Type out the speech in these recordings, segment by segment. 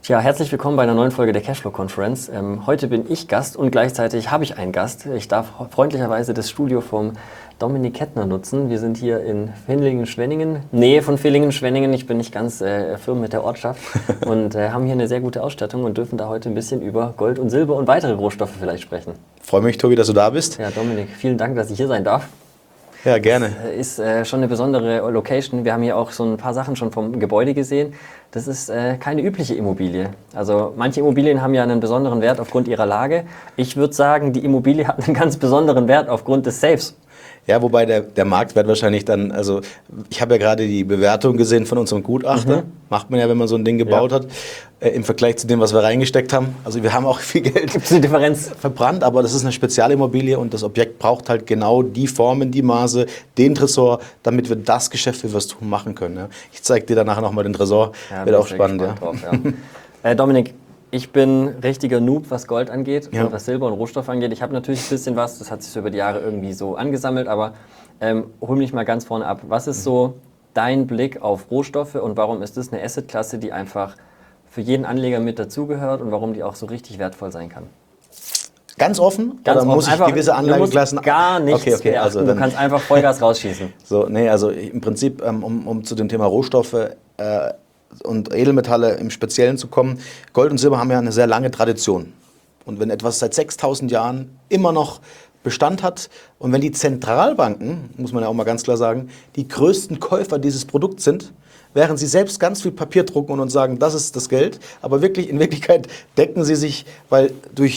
Tja, herzlich willkommen bei einer neuen Folge der Cashflow Conference. Heute bin ich Gast und gleichzeitig habe ich einen Gast. Ich darf freundlicherweise das Studio vom Dominik Kettner nutzen. Wir sind hier in Villingen-Schwenningen, Nähe von Villingen-Schwenningen. Ich bin nicht ganz firm mit der Ortschaft und haben hier eine sehr gute Ausstattung und dürfen da heute ein bisschen über Gold und Silber und weitere Rohstoffe vielleicht sprechen. Freue mich, Tobi, dass du da bist. Ja, Dominik, vielen Dank, dass ich hier sein darf. Ja, gerne. Das ist schon eine besondere Location. Wir haben hier auch so ein paar Sachen schon vom Gebäude gesehen. Das ist keine übliche Immobilie. Also manche Immobilien haben ja einen besonderen Wert aufgrund ihrer Lage. Ich würde sagen, die Immobilie hat einen ganz besonderen Wert aufgrund des Safes. Ja, wobei der Marktwert wahrscheinlich dann, also ich habe ja gerade die Bewertung gesehen von unserem Gutachter. Macht man ja, wenn man so ein Ding gebaut hat, im Vergleich zu dem, was wir reingesteckt haben. Also wir haben auch viel Geld Gibt es eine Differenz? verbrannt, aber das ist eine Spezialimmobilie und das Objekt braucht halt genau die Formen, die Maße, den Tresor, damit wir das Geschäft, wie wir es tun, machen können. Ja. Ich zeige dir danach nochmal den Tresor, wird auch spannend. Drauf, ja. Dominik, ich bin richtiger Noob, was Gold angeht und was Silber und Rohstoff angeht. Ich habe natürlich ein bisschen was, das hat sich so über die Jahre irgendwie so angesammelt, aber hol mich mal ganz vorne ab. Was ist so dein Blick auf Rohstoffe und warum ist das eine Assetklasse, die einfach für jeden Anleger mit dazugehört und warum die auch so richtig wertvoll sein kann? Ganz offen? Ganz oder offen. muss ich einfach, gewisse Anlageklassen... gar nichts okay, also du kannst einfach Vollgas rausschießen. So, nee, also im Prinzip, um zu dem Thema Rohstoffe und Edelmetalle im Speziellen zu kommen, Gold und Silber haben ja eine sehr lange Tradition. Und wenn etwas seit 6000 Jahren immer noch Bestand hat und wenn die Zentralbanken, muss man ja auch mal ganz klar sagen, die größten Käufer dieses Produkts sind, während sie selbst ganz viel Papier drucken und sagen, das ist das Geld, aber wirklich in Wirklichkeit decken sie sich, weil durch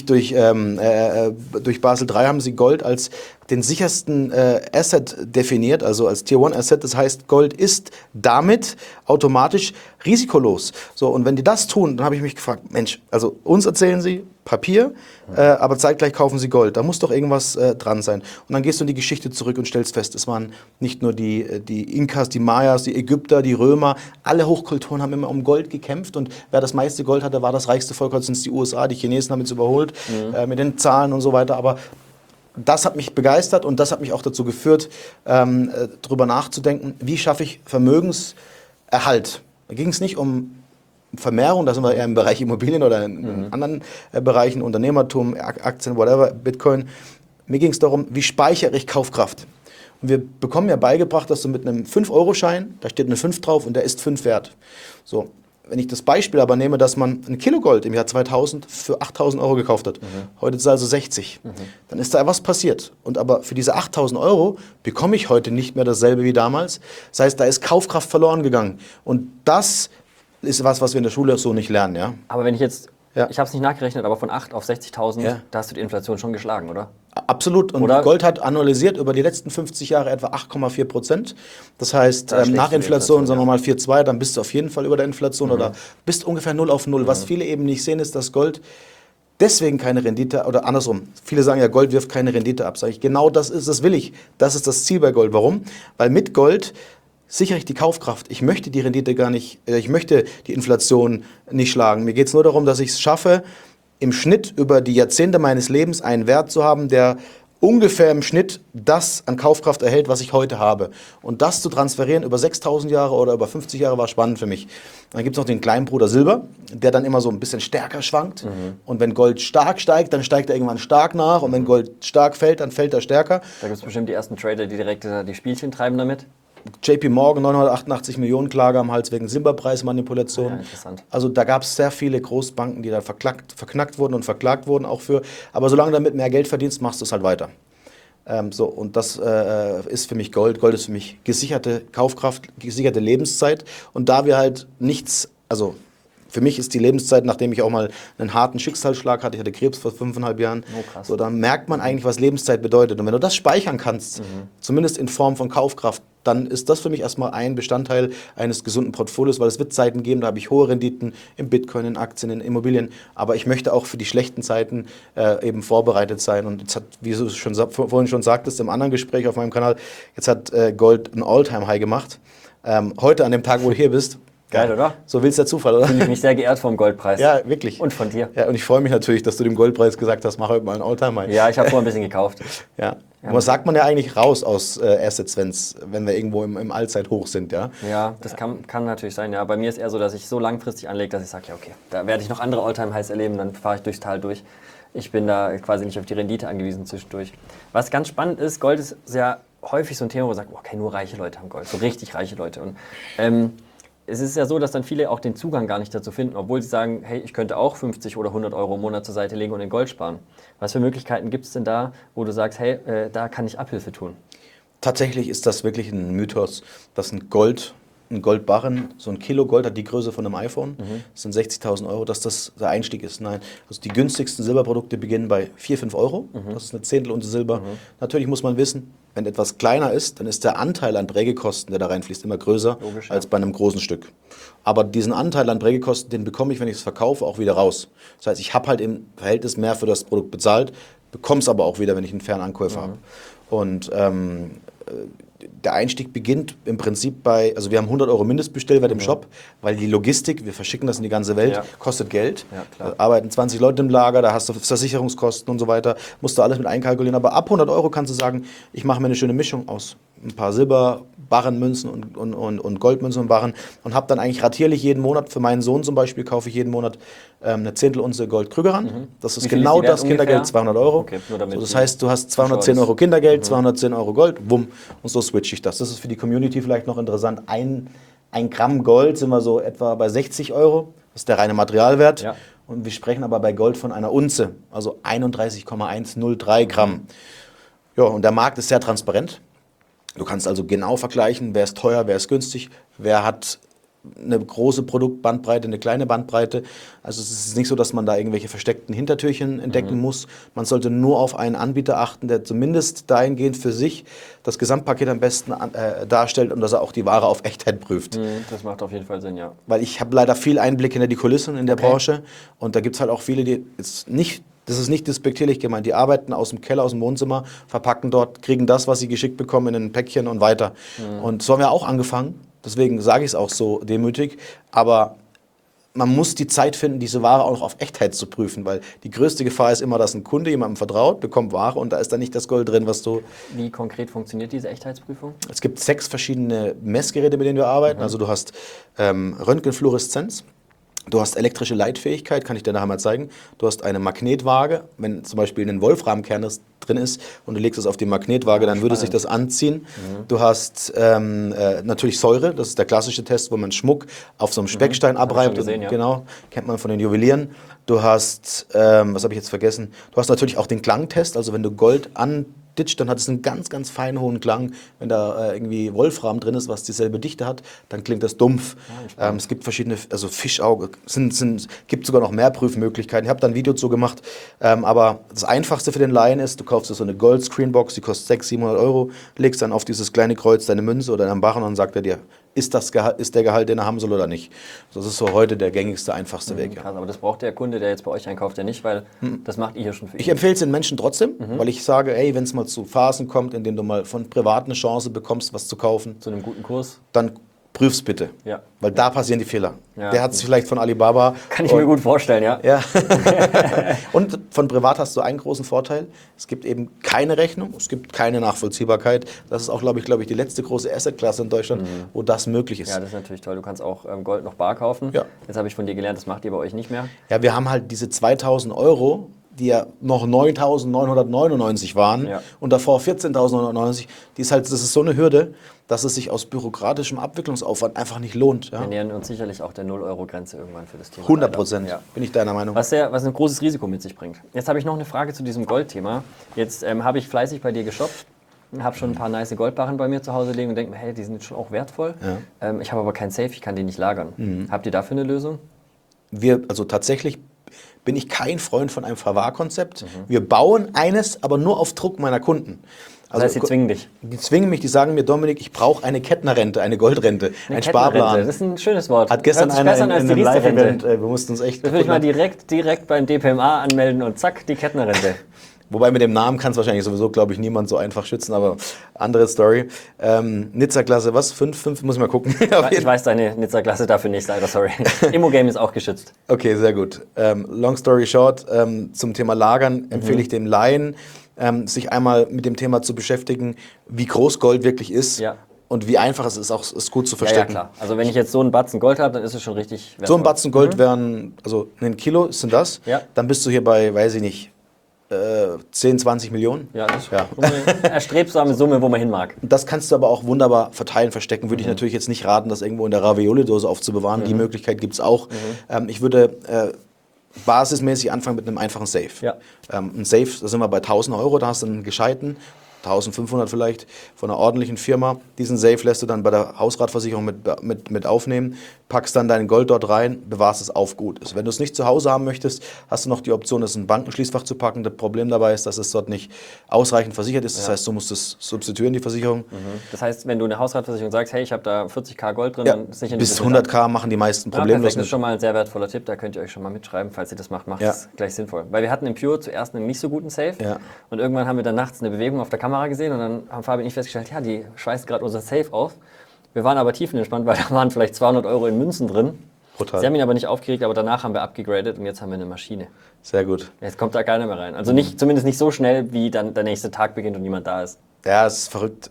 Basel III haben sie Gold als den sichersten Asset definiert, also als Tier 1 Asset. Das heißt, Gold ist damit automatisch risikolos. So, und wenn die das tun, dann habe ich mich gefragt, Mensch, also uns erzählen sie Papier, aber zeitgleich kaufen sie Gold. Da muss doch irgendwas dran sein. Und dann gehst du in die Geschichte zurück und stellst fest, es waren nicht nur die Inkas, die Mayas, die Ägypter, die Römer, alle Hochkulturen haben immer um Gold gekämpft und wer das meiste Gold hatte, war das reichste Volk, heute sind es die USA, die Chinesen haben jetzt überholt mit den Zahlen und so weiter, aber das hat mich begeistert und das hat mich auch dazu geführt, darüber nachzudenken, wie schaffe ich Vermögenserhalt. Da ging es nicht um Vermehrung, da sind wir eher im Bereich Immobilien oder in anderen Bereichen, Unternehmertum, Aktien, whatever, Bitcoin. Mir ging es darum, wie speichere ich Kaufkraft. Und wir bekommen ja beigebracht, dass du mit einem 5-Euro-Schein, da steht eine 5 drauf und der ist 5 wert. So. Wenn ich das Beispiel aber nehme, dass man ein Kilo Gold im Jahr 2000 für 8.000 Euro gekauft hat, heute ist es also 60, dann ist da was passiert. Und aber für diese 8.000 Euro bekomme ich heute nicht mehr dasselbe wie damals. Das heißt, da ist Kaufkraft verloren gegangen. Und das ist was wir in der Schule so nicht lernen. Ja? Aber wenn ich jetzt, ich habe es nicht nachgerechnet, aber von 8 auf 60.000, da hast du die Inflation schon geschlagen, oder? Absolut. Und Gold hat annualisiert über die letzten 50 Jahre etwa 8,4%. Das heißt, nach Inflation, sagen wir mal 4,2, dann bist du auf jeden Fall über der Inflation oder bist ungefähr 0 auf 0. Was viele eben nicht sehen, ist, dass Gold deswegen keine Rendite, oder andersrum, viele sagen ja, Gold wirft keine Rendite ab. Sag ich, genau das will ich. Das ist das Ziel bei Gold. Warum? Weil mit Gold sichere ich die Kaufkraft. Ich möchte die Rendite gar nicht, ich möchte die Inflation nicht schlagen. Mir geht es nur darum, dass ich es schaffe, im Schnitt über die Jahrzehnte meines Lebens einen Wert zu haben, der ungefähr im Schnitt das an Kaufkraft erhält, was ich heute habe. Und das zu transferieren über 6.000 Jahre oder über 50 Jahre war spannend für mich. Dann gibt es noch den kleinen Bruder Silber, der dann immer so ein bisschen stärker schwankt. Und wenn Gold stark steigt, dann steigt er irgendwann stark nach. Und wenn Gold stark fällt, dann fällt er stärker. Da gibt es bestimmt die ersten Trader, die direkt die Spielchen treiben damit. JP Morgan, 988 Millionen Klage am Hals wegen Silberpreismanipulation. Ja, interessant. Also da gab es sehr viele Großbanken, die da verknackt wurden und verklagt wurden auch für. Aber solange du damit mehr Geld verdienst, machst du es halt weiter. Und das ist für mich Gold. Gold ist für mich gesicherte Kaufkraft, gesicherte Lebenszeit. Und da wir halt nichts, also für mich ist die Lebenszeit, nachdem ich auch mal einen harten Schicksalsschlag hatte, ich hatte Krebs vor 5,5 Jahren, so, dann merkt man eigentlich, was Lebenszeit bedeutet. Und wenn du das speichern kannst, zumindest in Form von Kaufkraft, dann ist das für mich erstmal ein Bestandteil eines gesunden Portfolios, weil es wird Zeiten geben, da habe ich hohe Renditen in Bitcoin, in Aktien, in Immobilien, aber ich möchte auch für die schlechten Zeiten eben vorbereitet sein. Und jetzt hat, wie du vorhin schon sagtest, im anderen Gespräch auf meinem Kanal, jetzt hat Gold ein All-Time-High gemacht. Heute, an dem Tag, wo du hier bist, Geil, oder? So will es der Zufall, oder? Fühle ich mich sehr geehrt vom Goldpreis. Ja, wirklich. Und von dir. Ja, und ich freue mich natürlich, dass du dem Goldpreis gesagt hast, mach heute mal einen Alltime-High. Ja, ich habe vorhin ein bisschen gekauft. Ja. Und was sagt man ja eigentlich raus aus Assets, wenn wir irgendwo im Allzeithoch sind, ja? Ja, das kann natürlich sein. Ja, bei mir ist eher so, dass ich so langfristig anlege, dass ich sage, ja okay, da werde ich noch andere Alltime-Highs erleben, dann fahre ich durchs Tal durch. Ich bin da quasi nicht auf die Rendite angewiesen zwischendurch. Was ganz spannend ist, Gold ist sehr häufig so ein Thema, wo man sagt, okay, nur reiche Leute haben Gold, so richtig reiche Leute. Und es ist ja so, dass dann viele auch den Zugang gar nicht dazu finden, obwohl sie sagen, hey, ich könnte auch 50 oder 100 Euro im Monat zur Seite legen und in Gold sparen. Was für Möglichkeiten gibt es denn da, wo du sagst, hey, da kann ich Abhilfe tun? Tatsächlich ist das wirklich ein Mythos, dass ein Goldbarren, so ein Kilo Gold hat die Größe von einem iPhone, das sind 60.000 Euro, dass das der Einstieg ist. Nein, also die günstigsten Silberprodukte beginnen bei 4, 5 Euro, das ist eine Zehntelunze Silber. Natürlich muss man wissen, wenn etwas kleiner ist, dann ist der Anteil an Prägekosten, der da reinfließt, immer größer als bei einem großen Stück. Aber diesen Anteil an Prägekosten, den bekomme ich, wenn ich es verkaufe, auch wieder raus. Das heißt, ich habe halt im Verhältnis mehr für das Produkt bezahlt, bekomme es aber auch wieder, wenn ich einen fairen Ankäufer habe. Und der Einstieg beginnt im Prinzip bei, also wir haben 100 Euro Mindestbestellwert im Shop, weil die Logistik, wir verschicken das in die ganze Welt, kostet Geld. Ja, klar. Da arbeiten 20 Leute im Lager, da hast du Versicherungskosten und so weiter, musst du alles mit einkalkulieren. Aber ab 100 Euro kannst du sagen, ich mache mir eine schöne Mischung aus ein paar Silberbarrenmünzen und Goldmünzen und Barren und habe dann eigentlich ratierlich jeden Monat, für meinen Sohn zum Beispiel, kaufe ich jeden Monat eine Zehntelunze Gold-Krügerrand. Das ist Wie viel genau ist die wert das Kindergeld, ungefähr? 200 Euro. Okay, nur damit So, das die heißt, du hast 210 Euro Kindergeld, 210 Euro Gold, wumm, und so switche ich das. Das ist für die Community vielleicht noch interessant. Ein Gramm Gold sind wir so etwa bei 60 Euro, das ist der reine Materialwert. Ja. Und wir sprechen aber bei Gold von einer Unze, also 31,103 Gramm. Ja, und der Markt ist sehr transparent. Du kannst also genau vergleichen, wer ist teuer, wer ist günstig, wer hat eine große Produktbandbreite, eine kleine Bandbreite. Also es ist nicht so, dass man da irgendwelche versteckten Hintertürchen entdecken muss. Man sollte nur auf einen Anbieter achten, der zumindest dahingehend für sich das Gesamtpaket am besten darstellt und dass er auch die Ware auf Echtheit prüft. Das macht auf jeden Fall Sinn, ja. Weil ich habe leider viel Einblick hinter die Kulissen in der Branche und da gibt es halt auch viele, die jetzt nicht, das ist nicht despektierlich gemeint, die arbeiten aus dem Keller, aus dem Wohnzimmer, verpacken dort, kriegen das, was sie geschickt bekommen, in ein Päckchen und weiter. Und so haben wir auch angefangen. Deswegen sage ich es auch so demütig. Aber man muss die Zeit finden, diese Ware auch noch auf Echtheit zu prüfen, weil die größte Gefahr ist immer, dass ein Kunde jemandem vertraut, bekommt Ware und da ist dann nicht das Gold drin, was du... Wie konkret funktioniert diese Echtheitsprüfung? Es gibt 6 verschiedene Messgeräte, mit denen wir arbeiten. Also du hast Röntgenfluoreszenz. Du hast elektrische Leitfähigkeit, kann ich dir nachher mal zeigen. Du hast eine Magnetwaage. Wenn zum Beispiel ein Wolframkern drin ist und du legst es auf die Magnetwaage, dann würde sich das anziehen. Du hast natürlich Säure, das ist der klassische Test, wo man Schmuck auf so einem Speckstein abreibt. Gesehen, ja. Genau, kennt man von den Juwelieren. Du hast, was habe ich jetzt vergessen? Du hast natürlich auch den Klangtest, also wenn du Gold anditscht, dann hat es einen ganz, ganz feinen hohen Klang. Wenn da irgendwie Wolfram drin ist, was dieselbe Dichte hat, dann klingt das dumpf. Es gibt verschiedene, also Fischauge, gibt sogar noch mehr Prüfmöglichkeiten. Ich habe da ein Video zu gemacht, aber das Einfachste für den Laien ist, du kaufst dir so eine Gold-Screenbox, die kostet 600, 700 Euro, legst dann auf dieses kleine Kreuz deine Münze oder deinen Barren und dann sagt er dir, ist der Gehalt, den er haben soll oder nicht. Das ist so heute der gängigste, einfachste Weg. Ja. Krass, aber das braucht der Kunde, der jetzt bei euch einkauft, ja nicht, weil das macht ihr hier schon für ihn. Ich empfehle es den Menschen trotzdem, weil ich sage, ey, wenn es mal zu Phasen kommt, in denen du mal von privat eine Chance bekommst, was zu kaufen, Zu einem guten Kurs. dann prüf's bitte. Ja. Weil da passieren die Fehler. Ja. Der hat es vielleicht von Alibaba. Kann ich mir gut vorstellen, ja. Ja. Und von privat hast du einen großen Vorteil. Es gibt eben keine Rechnung, es gibt keine Nachvollziehbarkeit. Das ist auch, glaube ich, die letzte große Assetklasse in Deutschland, wo das möglich ist. Ja, das ist natürlich toll. Du kannst auch Gold noch bar kaufen. Ja. Jetzt habe ich von dir gelernt, das macht ihr bei euch nicht mehr. Ja, wir haben halt diese 2.000 Euro, die ja noch 9.999 waren Ja. und davor 14.999. Das ist so eine Hürde, dass es sich aus bürokratischem Abwicklungsaufwand einfach nicht lohnt. Ja? Wir nähern uns sicherlich auch der 0-Euro-Grenze irgendwann für das Thema. 100%, Ja. bin ich deiner Meinung. Was ein großes Risiko mit sich bringt. Jetzt habe ich noch eine Frage zu diesem Goldthema. Jetzt habe ich fleißig bei dir geshoppt, habe schon ein paar nice Goldbarren bei mir zu Hause liegen und denke mir, hey, die sind jetzt schon auch wertvoll. Ja. Ich habe aber kein Safe, ich kann die nicht lagern. Habt ihr dafür eine Lösung? Also tatsächlich bin ich kein Freund von einem Verwahrkonzept. Wir bauen eines, aber nur auf Druck meiner Kunden. Das heißt, sie zwingen dich. Die zwingen mich, die sagen mir, Dominik, ich brauche eine Kettnerrente, eine Goldrente, ein Sparplan. Das ist ein schönes Wort. Hat gestern Hört sich besser einer an in als die einem Live-Event, Riester-Rente. wir mussten uns echt... Das würde ich mal direkt beim DPMA anmelden und zack, die Kettnerrente. Wobei mit dem Namen kann es wahrscheinlich sowieso, glaube ich, niemand so einfach schützen, aber andere Story. Nizza-Klasse, was? 5, muss ich mal gucken. Ich weiß deine Nizza-Klasse dafür nicht, leider, sorry. Immogame ist auch geschützt. Okay, sehr gut. Long story short, zum Thema Lagern empfehle ich dem Laien, sich einmal mit dem Thema zu beschäftigen, wie groß Gold wirklich ist. Ja. Und wie einfach es ist, auch es gut zu Ja, verstecken. klar. Also wenn ich jetzt so einen Batzen Gold habe, dann ist es schon richtig wertvoll. So ein Batzen Gold wären, also ein Kilo sind das. Ja. Dann bist du hier bei, weiß ich nicht, 10, 20 Millionen. Ja, das ist Ja. eine erstrebsame Summe, wo man hin mag. Das kannst du aber auch wunderbar verteilen, verstecken. Würde ich natürlich jetzt nicht raten, das irgendwo in der Ravioli-Dose aufzubewahren. Die Möglichkeit gibt es auch. Ich würde basismäßig anfangen mit einem einfachen Safe. Ja. Ein Safe, da sind wir bei 1.000 Euro, da hast du einen gescheiten, 1.500 vielleicht, von einer ordentlichen Firma. Diesen Safe lässt du dann bei der Hausratversicherung mit aufnehmen, packst dann dein Gold dort rein, bewahrst es auf gut. Wenn du es nicht zu Hause haben möchtest, hast du noch die Option, es in ein Bankenschließfach zu packen. Das Problem dabei ist, dass es dort nicht ausreichend versichert ist. Das heißt, du musst es substituieren, die Versicherung. Das heißt, wenn du eine Hausratversicherung sagst, hey, ich habe da 40.000 Gold drin, Ja, dann sichern bis die 100.000 machen die meisten problemlos Das ist mit. schon mal ein sehr wertvoller Tipp, da könnt ihr euch schon mal mitschreiben, falls ihr das macht Ja. es gleich sinnvoll. Weil wir hatten im Pure zuerst einen nicht so guten Safe Ja. und irgendwann haben wir dann nachts eine Bewegung auf der Kamera gesehen und dann haben Fabi und ich festgestellt, ja, die schweißt gerade unser Safe auf. Wir waren aber tiefenentspannt, weil da waren vielleicht 200 Euro in Münzen drin. Brutal. Sie haben ihn aber nicht aufgeregt, aber danach haben wir abgegradet und jetzt haben wir eine Maschine. Sehr gut. Jetzt kommt da keiner mehr rein. Also nicht, zumindest nicht so schnell, wie dann der nächste Tag beginnt und niemand da ist. Ja, es ist verrückt.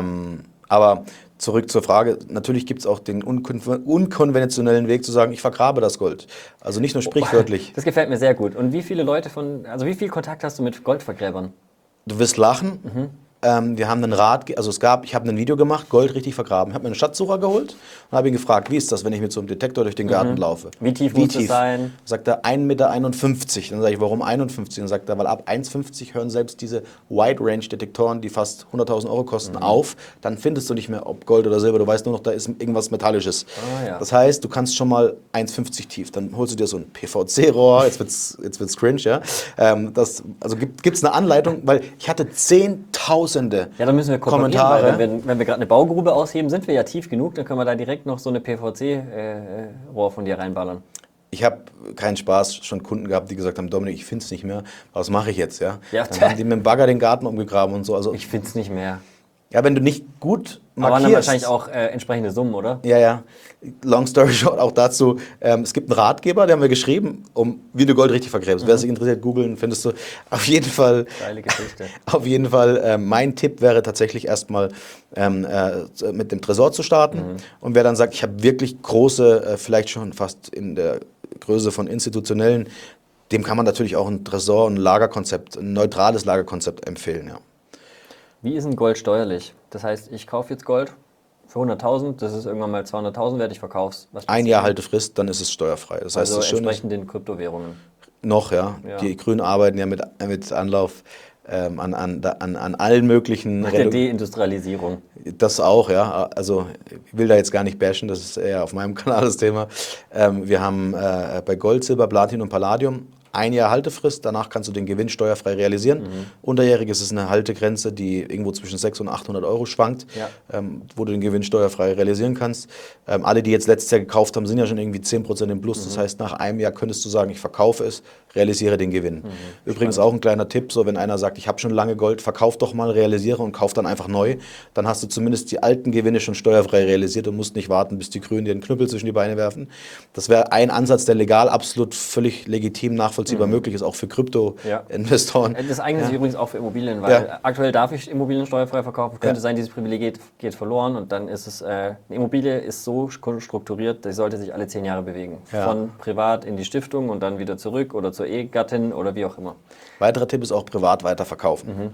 Aber zurück zur Frage, natürlich gibt es auch den unkonventionellen Weg zu sagen, ich vergrabe das Gold. Also nicht nur sprichwörtlich. Das gefällt mir sehr gut. Und wie viele Leute also wie viel Kontakt hast du mit Goldvergräbern? Du wirst lachen. Wir haben einen ich habe ein Video gemacht, Gold richtig vergraben. Ich habe mir einen Schatzsucher geholt und habe ihn gefragt, wie ist das, wenn ich mit so einem Detektor durch den Garten laufe? Wie tief muss es sein? Sagt er 1,51 Meter. Dann sage ich, warum 51? Dann sagt er, weil ab 1,50 hören selbst diese Wide-Range-Detektoren, die fast 100.000 Euro kosten, auf. Dann findest du nicht mehr, ob Gold oder Silber. Du weißt nur noch, da ist irgendwas Metallisches. Ja. Das heißt, du kannst schon mal 1,50 tief. Dann holst du dir so ein PVC-Rohr. Jetzt wird's cringe, ja. Gibt's eine Anleitung, weil ich hatte 10.000 Ja, dann müssen wir Kommentare. Weil wenn wir gerade eine Baugrube ausheben, sind wir ja tief genug, dann können wir da direkt noch so eine PVC-Rohr von dir reinballern. Ich habe keinen Spaß, schon Kunden gehabt, die gesagt haben, Dominik, ich finde es nicht mehr, was mache ich jetzt? Ja? Ja, Dann haben die mit dem Bagger den Garten umgegraben und so. Also, Ich finde es nicht mehr. ja, wenn du nicht gut Aber markierst. dann wahrscheinlich auch entsprechende Summen, oder? Ja. Long story short, auch dazu. Es gibt einen Ratgeber, den haben wir geschrieben, wie du Gold richtig vergräbst. Wer sich interessiert, googeln, findest du. Auf jeden Fall. Geile Geschichte. Auf jeden Fall, mein Tipp wäre tatsächlich erstmal mit dem Tresor zu starten. Und wer dann sagt, ich habe wirklich große, vielleicht schon fast in der Größe von institutionellen, dem kann man natürlich auch ein Tresor, ein Lagerkonzept, ein neutrales Lagerkonzept empfehlen. Ja. Wie ist ein Gold steuerlich? Das heißt, ich kaufe jetzt Gold für 100.000, das ist irgendwann mal 200.000 wert, ich verkaufe es. Ein Jahr Haltefrist, dann ist es steuerfrei. Das heißt, Also das Schöne ist, entsprechend den Kryptowährungen. noch, ja. Die Grünen arbeiten ja mit Anlauf an allen möglichen. Nach der Deindustrialisierung. Das auch, ja. Also ich will da jetzt gar nicht bashen, das ist eher auf meinem Kanal das Thema. Wir haben bei Gold, Silber, Platin und Palladium 1 Jahr Haltefrist, danach kannst du den Gewinn steuerfrei realisieren. Unterjährig ist es eine Haltegrenze, die irgendwo zwischen 600 und 800 Euro schwankt, wo du den Gewinn steuerfrei realisieren kannst. Alle, die jetzt letztes Jahr gekauft haben, sind ja schon irgendwie 10% im Plus. Das heißt, nach einem Jahr könntest du sagen, ich verkaufe es, realisiere den Gewinn. Übrigens auch ein kleiner Tipp, so wenn einer sagt, ich habe schon lange Gold, verkauf doch mal, realisiere und kauf dann einfach neu. Dann hast du zumindest die alten Gewinne schon steuerfrei realisiert und musst nicht warten, bis die Grünen dir einen Knüppel zwischen die Beine werfen. Das wäre ein Ansatz, der legal absolut völlig legitim nachvollziehbar möglich ist, auch für Krypto-Investoren. Das eignet sich übrigens auch für Immobilien, weil aktuell darf ich Immobilien steuerfrei verkaufen. Könnte sein, dieses Privileg geht verloren und dann ist es, eine Immobilie ist so strukturiert, die sollte sich alle 10 Jahre bewegen. Von privat in die Stiftung und dann wieder zurück oder zur Ehegattin oder wie auch immer. Weiterer Tipp ist auch privat weiterverkaufen.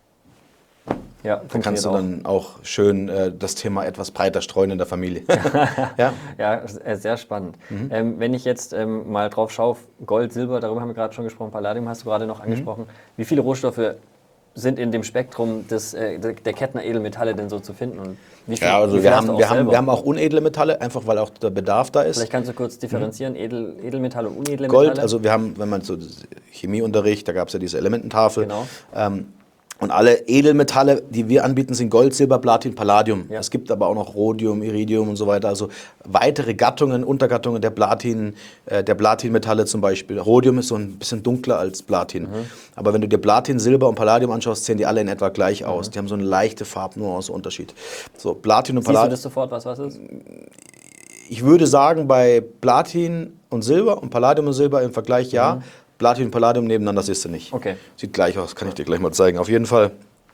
Ja, Dann kannst du dann auch schön das Thema etwas breiter streuen in der Familie. Ja, sehr spannend. Wenn ich jetzt mal drauf schaue, Gold, Silber, darüber haben wir gerade schon gesprochen, Palladium hast du gerade noch angesprochen. Wie viele Rohstoffe sind in dem Spektrum der Kettner Edelmetalle denn so zu finden? Und wie viel, Ja, also wie viel wir hast du auch haben, selber? wir haben auch unedle Metalle, einfach weil auch der Bedarf da ist. Vielleicht kannst du kurz differenzieren, Edelmetalle und unedle Metalle? Gold, also wir haben, wenn man so Chemieunterricht, da gab es ja diese Elemententafel. Genau. Und alle Edelmetalle, die wir anbieten, sind Gold, Silber, Platin, Palladium. Ja. Es gibt aber auch noch Rhodium, Iridium und so weiter. Also weitere Gattungen, Untergattungen der Platinmetalle zum Beispiel. Rhodium ist so ein bisschen dunkler als Platin. Aber wenn du dir Platin, Silber und Palladium anschaust, sehen die alle in etwa gleich aus. Die haben so eine leichte Farbnuance-Unterschied. So, Platin und Siehst du Palladium. das sofort, was ist? Ich würde sagen, bei Platin und Silber und Palladium und Silber im Vergleich ja. Platin und Palladium nebeneinander siehst du nicht. Okay. Sieht gleich aus, kann ich dir gleich mal zeigen. Auf jeden Fall,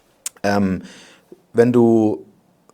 wenn du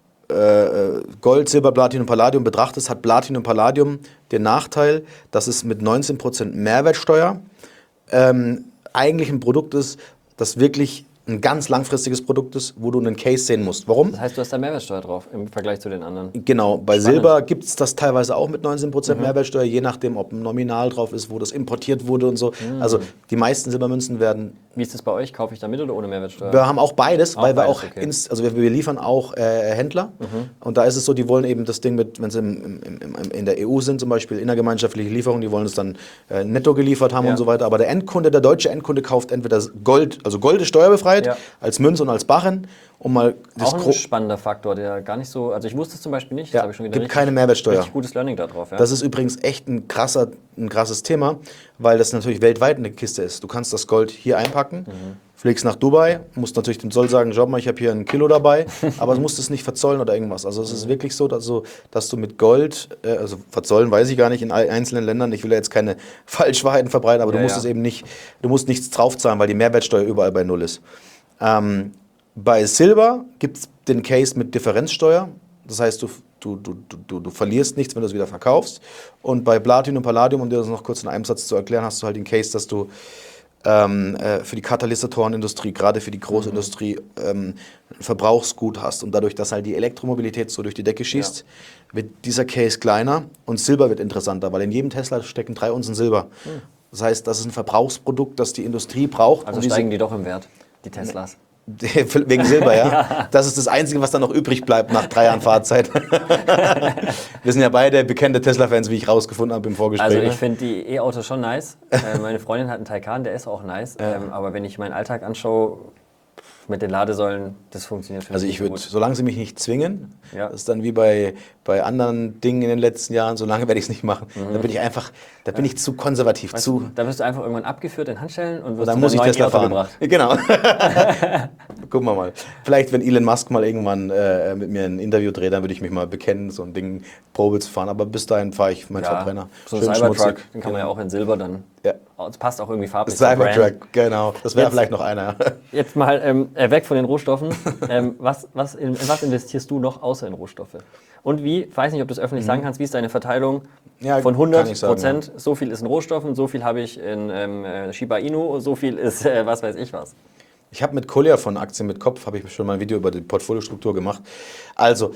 Gold, Silber, Platin und Palladium betrachtest, hat Platin und Palladium den Nachteil, dass es mit 19% Mehrwertsteuer eigentlich ein Produkt ist, das wirklich ein ganz langfristiges Produkt ist, wo du einen Case sehen musst. Warum? Das heißt, du hast da Mehrwertsteuer drauf im Vergleich zu den anderen. Genau, bei Spannend. Silber gibt es das teilweise auch mit 19% Mehrwertsteuer, je nachdem, ob ein Nominal drauf ist, wo das importiert wurde und so. Also die meisten Silbermünzen werden... Wie ist das bei euch? Kaufe ich da mit oder ohne Mehrwertsteuer? Wir haben auch beides, weil wir beides, auch, okay. wir liefern auch Händler. Und da ist es so, die wollen eben das Ding mit, wenn sie in der EU sind, zum Beispiel innergemeinschaftliche Lieferung, die wollen es dann netto geliefert haben Ja. und so weiter. Aber der Endkunde, der deutsche Endkunde kauft entweder Gold, also Gold ist steuerbefreit, Ja. als Münze und als Barren, um mal das Auch ein spannender Faktor, der gar nicht so, also ich wusste es zum Beispiel nicht, Ja, das habe ich schon wieder gibt richtig, keine Mehrwertsteuer. richtig gutes Learning da drauf. Ja? Das ist übrigens echt ein krasses Thema, weil das natürlich weltweit eine Kiste ist. Du kannst das Gold hier einpacken, fliegst nach Dubai, musst natürlich dem Zoll sagen, schau mal, ich habe hier 1 Kilo dabei, aber du musst es nicht verzollen oder irgendwas. Also es ist wirklich so, dass du mit Gold, also verzollen weiß ich gar nicht in einzelnen Ländern, ich will ja jetzt keine Falschwahrheiten verbreiten, aber du musst es eben nicht, du musst nichts draufzahlen, weil die Mehrwertsteuer überall bei Null ist. Bei Silber gibt es den Case mit Differenzsteuer. Das heißt, du verlierst nichts, wenn du es wieder verkaufst. Und bei Platin und Palladium, um dir das noch kurz in einem Satz zu erklären, hast du halt den Case, dass du für die Katalysatorenindustrie, gerade für die Großindustrie, ein Verbrauchsgut hast. Und dadurch, dass halt die Elektromobilität so durch die Decke schießt, wird dieser Case kleiner und Silber wird interessanter, weil in jedem Tesla stecken 3 Unzen Silber. Das heißt, das ist ein Verbrauchsprodukt, das die Industrie braucht. Also um steigen die doch im Wert, die Teslas. Wegen Silber, ja? Das ist das Einzige, was dann noch übrig bleibt nach 3 Jahren Fahrzeit. Wir sind ja beide bekannte Tesla-Fans, wie ich rausgefunden habe im Vorgespräch. Also ich finde die E-Autos schon nice. Meine Freundin hat einen Taycan, der ist auch nice. Aber wenn ich meinen Alltag anschaue, mit den Ladesäulen, das funktioniert für mich Also ich nicht würde, gut. solange sie mich nicht zwingen, Ja. das ist dann wie bei anderen Dingen in den letzten Jahren, solange werde ich es nicht machen. Da bin ich einfach, da bin ich zu konservativ, Weißt zu... du, da wirst du einfach irgendwann abgeführt in Handschellen und wirst Dann zu muss ich deinem Tesla neuen fahren. E-Auto Genau. Gucken wir mal. Vielleicht, wenn Elon Musk mal irgendwann mit mir ein Interview dreht, dann würde ich mich mal bekennen, so ein Ding Probe zu fahren. Aber bis dahin fahre ich meinen Verbrenner. So ein Schön Cybertruck, schmutzig. den kann man ja auch in Silber dann. Ja. Es passt auch irgendwie farblich. zur Brand. Cybertruck, genau. Das wäre Jetzt- vielleicht noch einer. Jetzt mal weg von den Rohstoffen. In was investierst du noch außer in Rohstoffe? Und wie, ich weiß nicht, ob du es öffentlich sagen kannst, wie ist deine Verteilung Ja, von kann ich 100%? sagen, So viel ist in Rohstoffen, so viel habe ich in Shiba Inu, so viel ist was weiß ich was. Ich habe mit Kolja von Aktien mit Kopf, habe ich schon mal ein Video über die Portfoliostruktur gemacht. Also,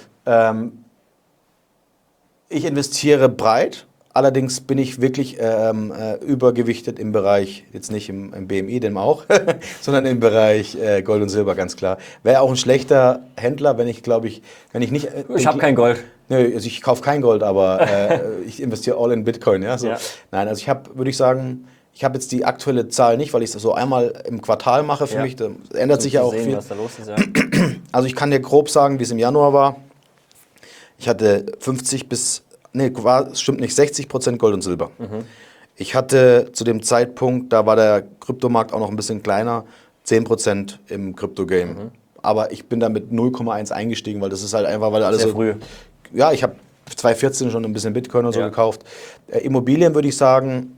ich investiere breit, allerdings bin ich wirklich übergewichtet im Bereich, jetzt nicht im BMI, dem auch, sondern im Bereich Gold und Silber, ganz klar. Wäre auch ein schlechter Händler, wenn ich nicht... Ich habe kein Gold. Nee, also ich kaufe kein Gold, aber ich investiere all in Bitcoin. Ja, so. Ja. Nein, also würde ich sagen, ich habe jetzt die aktuelle Zahl nicht, weil ich es so einmal im Quartal mache für Ja. mich. Da ändert sich ja zu auch sehen, viel. was da los ist, ja. Also ich kann dir grob sagen, wie es im Januar war. Ich hatte 60% Gold und Silber. Ich hatte zu dem Zeitpunkt, da war der Kryptomarkt auch noch ein bisschen kleiner, 10% im Krypto-Game. Aber ich bin da mit 0,1 eingestiegen, weil das ist halt einfach, weil alles Sehr so... früh. Ja, ich habe 2014 schon ein bisschen Bitcoin und so Ja. gekauft. Immobilien würde ich sagen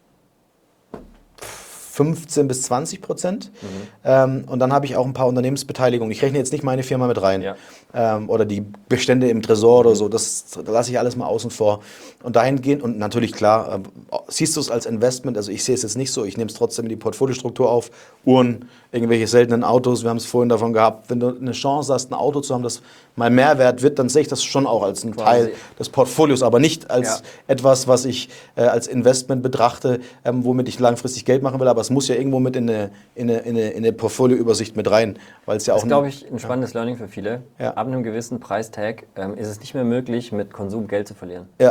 15 bis 20%. Und dann habe ich auch ein paar Unternehmensbeteiligungen. Ich rechne jetzt nicht meine Firma mit rein. Ja. Oder die Bestände im Tresor oder so. Das lasse ich alles mal außen vor. Und dahingehend, und natürlich klar, siehst du es als Investment, also ich sehe es jetzt nicht so, ich nehme es trotzdem in die Portfoliostruktur auf. Uhren, irgendwelche seltenen Autos, wir haben es vorhin davon gehabt, wenn du eine Chance hast, ein Auto zu haben, das mal Mehrwert wird, dann sehe ich das schon auch als einen Teil des Portfolios, aber nicht als etwas, was ich als Investment betrachte, womit ich langfristig Geld machen will, aber es muss ja irgendwo mit in eine Portfolioübersicht mit rein, weil es ja auch... Das ist, glaube ich, ein spannendes Learning für viele. Ja. Ab einem gewissen Preistag ist es nicht mehr möglich, mit Konsum Geld zu verlieren. Ja.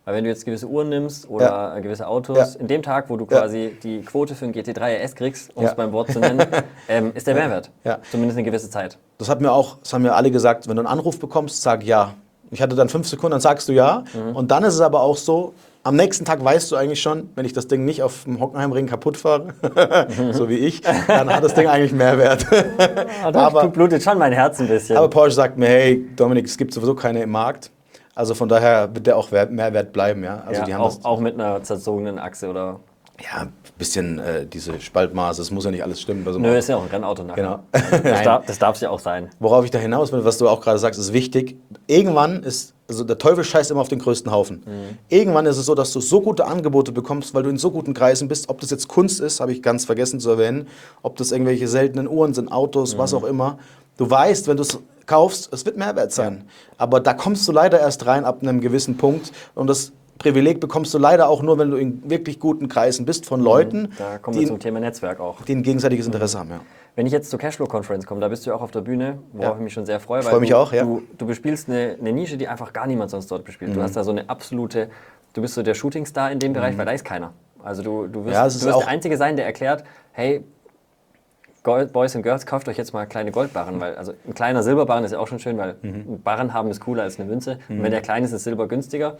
Weil wenn du jetzt gewisse Uhren nimmst oder gewisse Autos, in dem Tag, wo du quasi die Quote für einen GT3 RS kriegst, um es beim Wort zu nennen, ist der Mehrwert. Ja. Zumindest eine gewisse Zeit. Das haben mir alle gesagt, wenn du einen Anruf bekommst, sag ja. Ich hatte dann 5 Sekunden, dann sagst du ja. Und dann ist es aber auch so, am nächsten Tag weißt du eigentlich schon, wenn ich das Ding nicht auf dem Hockenheimring kaputt fahre, so wie ich, dann hat das Ding eigentlich Mehrwert. Aber blutet schon mein Herz ein bisschen. Aber Porsche sagt mir, hey Dominik, es gibt sowieso keine im Markt. Also von daher wird der auch Mehrwert bleiben. Ja? Also die haben auch mit einer zerzogenen Achse oder... Ja, ein bisschen diese Spaltmaße, es muss ja nicht alles stimmen. Nö, ist ja auch ein Rennauto nachher. Genau. Das darf es ja auch sein. Worauf ich da hinaus will, was du auch gerade sagst, ist wichtig. Irgendwann also der Teufel scheißt immer auf den größten Haufen. Irgendwann ist es so, dass du so gute Angebote bekommst, weil du in so guten Kreisen bist. Ob das jetzt Kunst ist, habe ich ganz vergessen zu erwähnen. Ob das irgendwelche seltenen Uhren sind, Autos, was auch immer. Du weißt, wenn du es kaufst, es wird Mehrwert sein. Aber da kommst du leider erst rein ab einem gewissen Punkt. Und das Privileg bekommst du leider auch nur, wenn du in wirklich guten Kreisen bist von Leuten, da kommen wir zum Thema Netzwerk auch. Die ein gegenseitiges Interesse haben. Ja. Wenn ich jetzt zur Cashflow Conference komme, da bist du ja auch auf der Bühne, worauf ich mich schon sehr freue. Ich freue mich auch, ja. Du bespielst eine Nische, die einfach gar niemand sonst dort bespielt. Du hast da so eine absolute, du bist so der Shootingstar in dem Bereich, weil da ist keiner. Also du wirst der Einzige sein, der erklärt, hey, Boys and Girls, kauft euch jetzt mal kleine Goldbarren, weil also ein kleiner Silberbarren ist ja auch schon schön, weil ein Barren haben ist cooler als eine Münze. Und wenn der klein ist, ist Silber günstiger.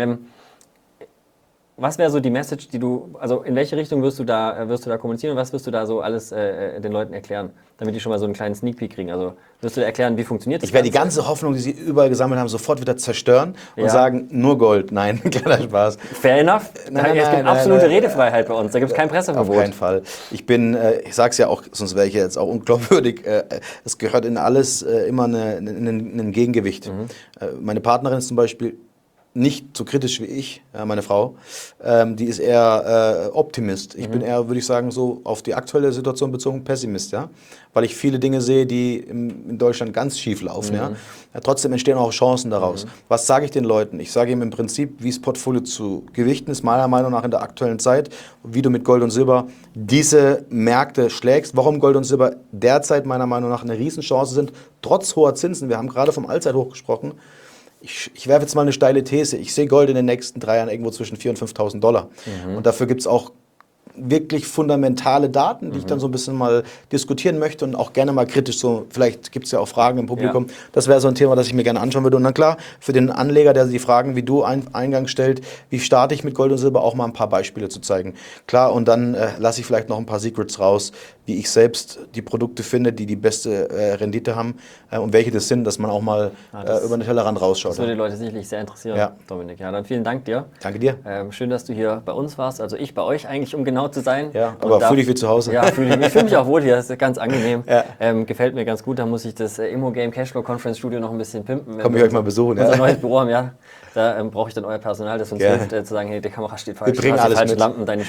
Was wäre so die Message, also in welche Richtung wirst du da kommunizieren und was wirst du da so alles den Leuten erklären, damit die schon mal so einen kleinen Sneak Peek kriegen? Also wirst du erklären, wie funktioniert das? Ich werde die ganze Hoffnung, die sie überall gesammelt haben, sofort wieder zerstören und sagen, nur Gold. Nein, kleiner Spaß. Fair enough. Es gibt absolute Redefreiheit bei uns, da gibt es kein Presseverbot. Auf keinen Fall. Ich sage es ja auch, sonst wäre ich jetzt auch unglaubwürdig, es gehört in alles immer ein Gegengewicht. Meine Partnerin ist zum Beispiel nicht so kritisch wie ich, meine Frau, die ist eher Optimist. Ich bin eher, würde ich sagen, so auf die aktuelle Situation bezogen Pessimist, ja, weil ich viele Dinge sehe, die in Deutschland ganz schief laufen. Ja. Trotzdem entstehen auch Chancen daraus. Was sage ich den Leuten? Ich sage ihnen im Prinzip, wie das Portfolio zu gewichten ist, meiner Meinung nach in der aktuellen Zeit, wie du mit Gold und Silber diese Märkte schlägst, warum Gold und Silber derzeit meiner Meinung nach eine Riesenchance sind, trotz hoher Zinsen. Wir haben gerade vom Allzeithoch gesprochen. Ich werfe jetzt mal eine steile These. Ich sehe Gold in den nächsten 3 Jahren irgendwo zwischen 4.000 und 5.000 $. Und dafür gibt es auch wirklich fundamentale Daten, die ich dann so ein bisschen mal diskutieren möchte und auch gerne mal kritisch so, vielleicht gibt es ja auch Fragen im Publikum. Ja. Das wäre so ein Thema, das ich mir gerne anschauen würde. Und dann klar, für den Anleger, der die Fragen wie du eingangs stellt, wie starte ich mit Gold und Silber, auch mal ein paar Beispiele zu zeigen. Klar, und dann lasse ich vielleicht noch ein paar Secrets raus, wie ich selbst die Produkte finde, die die beste Rendite haben und welche das sind, dass man auch mal über den Tellerrand rausschaut. Das würde die Leute sicherlich sehr interessieren, Dominik. Ja, dann vielen Dank dir. Danke dir. Schön, dass du hier bei uns warst, also ich bei euch eigentlich, um genau zu sein. Ja, aber fühle dich wie zu Hause. Ja, ich fühle mich auch wohl hier, das ist ganz angenehm. Ja. Gefällt mir ganz gut, da muss ich das Immo-Game Cashflow Conference Studio noch ein bisschen pimpen. Komm ich euch mal besuchen. Unser neues Büro haben, ja. Da brauche ich dann euer Personal, das uns hilft, zu sagen, hey, die Kamera steht falsch, wir bringen alles falsche mit. Lampen, deine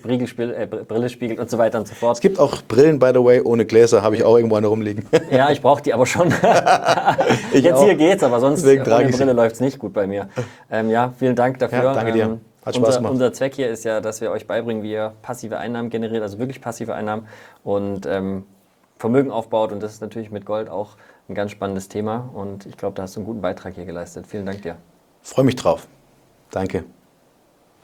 Brille spiegelt und so weiter und so fort. Es gibt auch Brillen, by the way, ohne Gläser, habe ich auch irgendwo eine rumliegen. Ja, ich brauche die aber schon. Jetzt hier geht's, aber sonst ohne Brille läuft es nicht gut bei mir. Ja, vielen Dank dafür. Ja, danke dir. Hat Spaß gemacht. Unser Zweck hier ist ja, dass wir euch beibringen, wie ihr passive Einnahmen generiert, also wirklich passive Einnahmen und Vermögen aufbaut. Und das ist natürlich mit Gold auch ein ganz spannendes Thema. Und ich glaube, da hast du einen guten Beitrag hier geleistet. Vielen Dank dir. Freue mich drauf. Danke.